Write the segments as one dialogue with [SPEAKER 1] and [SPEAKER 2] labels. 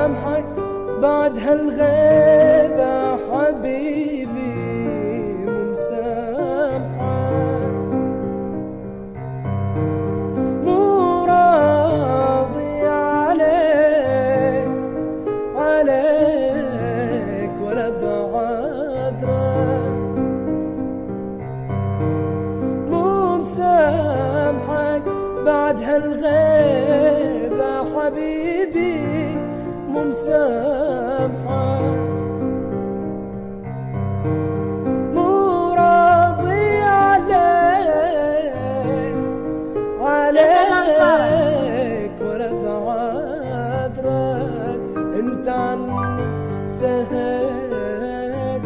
[SPEAKER 1] مسامحك بعد هالغيبة حبيبي، مو مسامحك، مو راضي عليك ولا بعذرك، مو مسامحك بعد هالغيبة حبيبي، مو مسامحك، مو راضي عليك ولا بعذرك. انت عني سهيت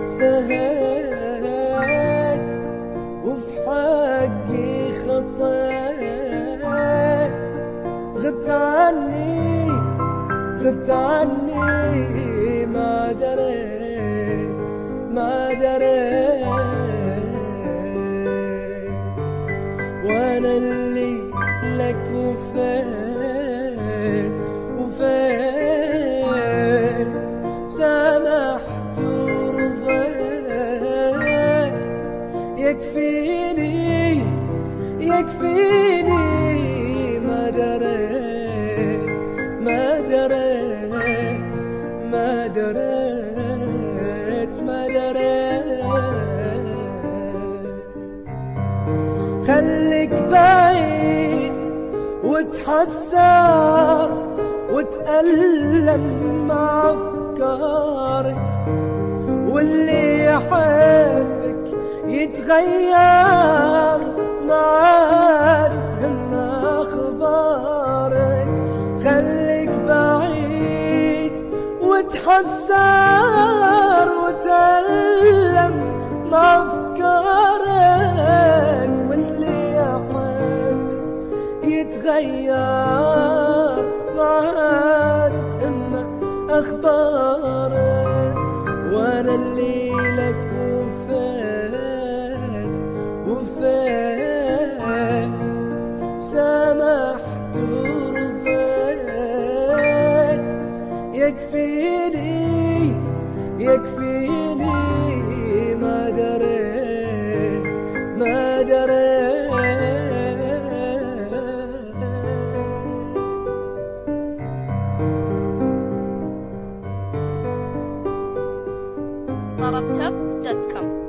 [SPEAKER 1] وفي حقي خطيت، غبت عني ما دريت، وانا اللي لك وفيت سامحت ورضيت، يكفيني ما دريت خليك بعيد وتحسر وتألم مع أفكارك، واللي يحبك يتغير ما عاد تهمه أخبارك. خليك بعيد وتحسر وتألم مع أفكارك، واللي يحبك يتغير ما عاد تهمه أخبارك. وانا اللي لك وفيت سامحت ورضيت، يكفيني ما دريت
[SPEAKER 2] طربتب.com